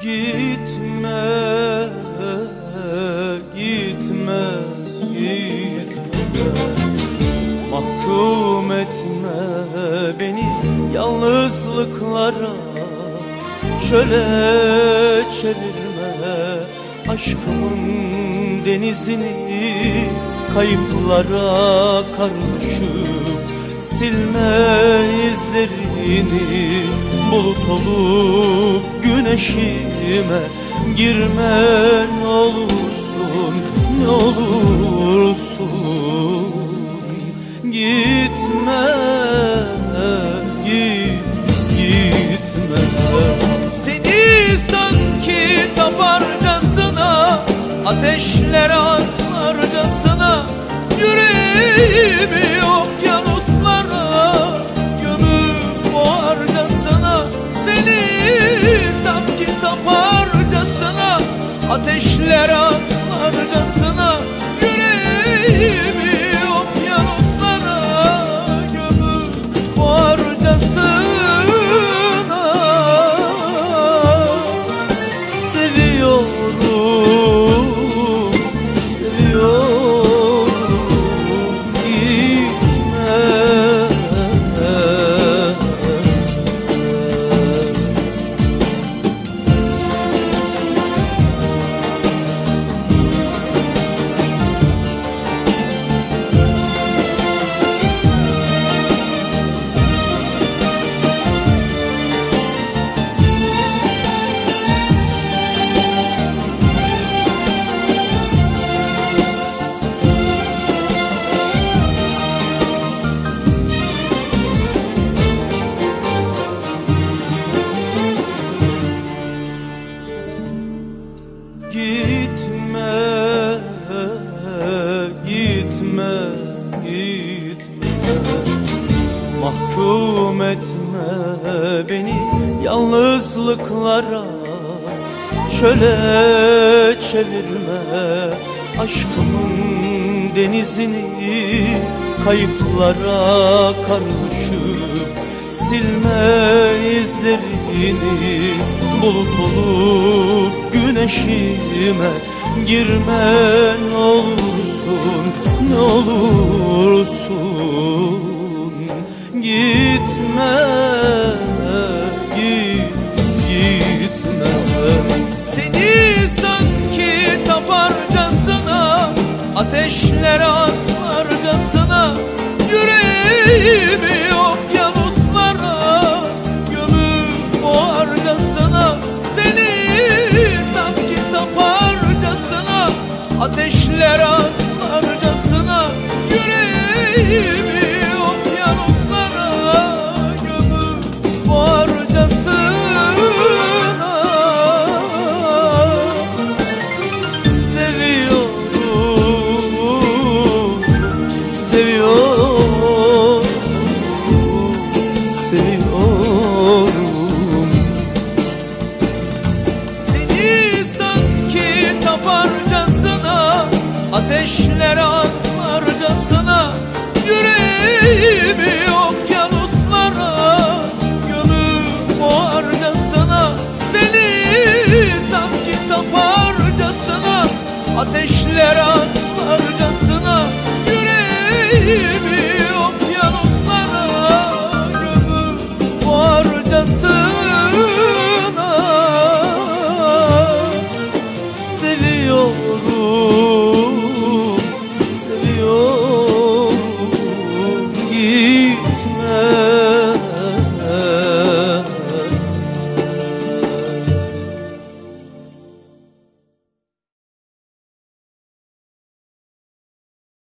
Gitme, gitme, gitme. Mahkum etme beni yalnızlıklara, çöle çevirme aşkımın denizini. Kayıplara karışıp silme izlerini. Bulut olup güneşime girme ne olursun, ne olursun. Gitme, gitme. Seni sanki taparcasına, ateşlere atlarcasına, yüreğimi okyanuslara gömüp boğarcasına. Seni sanki taparcasına, ateşlere atlarcasına, yüreğimi okyanuslara gömüp boğarcasına. Seviyorum, seviyorum. Gitme, gitme, gitme. Mahkum etme beni yalnızlıklara, çöle çevirme aşkımın denizini. Kayıplara karışıp silme izlerini. Bulut olup güneşime girme ne olursun, ne olursun. Gitme, gitme. Seni sanki taparcasına, ateşlere atlarcasına, yüreğimi okyanuslara gömüp boğarcasına. Seni sanki taparcasına, ateşlere atlarcasına, yüreğimi okyanuslara gömüp boğarcasına. Seviyorum, seviyorum, seviyorum. Seni sanki taparcasına, ateşlere atlarcasına, yüreğimi